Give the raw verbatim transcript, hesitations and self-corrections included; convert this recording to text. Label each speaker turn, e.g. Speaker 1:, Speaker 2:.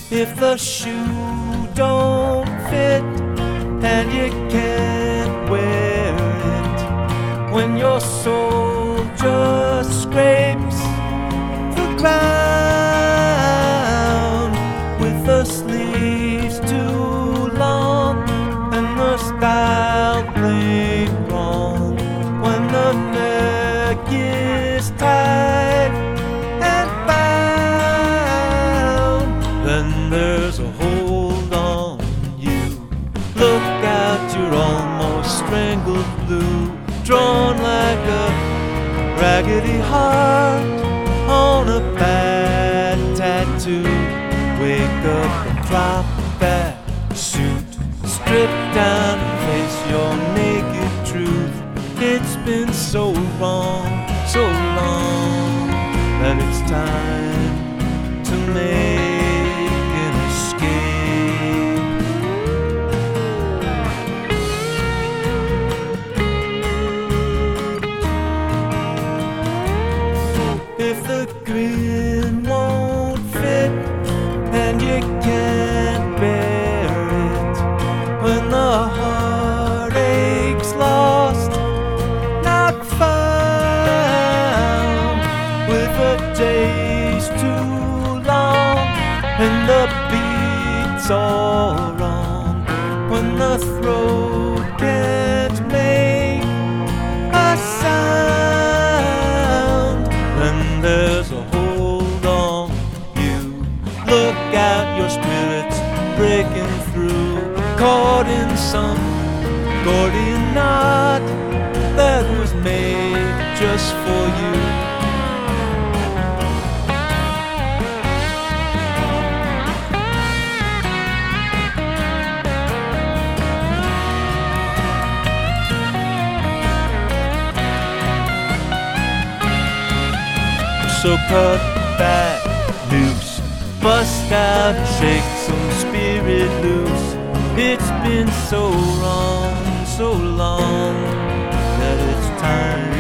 Speaker 1: If the shoe don't fit and you can't wear it, when your soul just scrapes the ground with the sleeves too long and the style plain wrong, when the neck is tight and bound, then there's a hold on you. Look out, you're almost strangled blue, drawn like a raggedy heart on a bad tattoo. Wake up and drop that suit, strip down and face your naked truth. It's been so wrong, so long, that it's time to make an escape. If the grin won't fit and you can't bear it, when the heartache's lost, not found, with the days too long and the beats all wrong, when the throat can't make a sound, then there's a hold on you. Look out, your spirit's breaking through, caught in some Gordian knot that was made just for you. So cut that noose, bust out, shake some spirit loose. It's been so wrong, so long, that it's time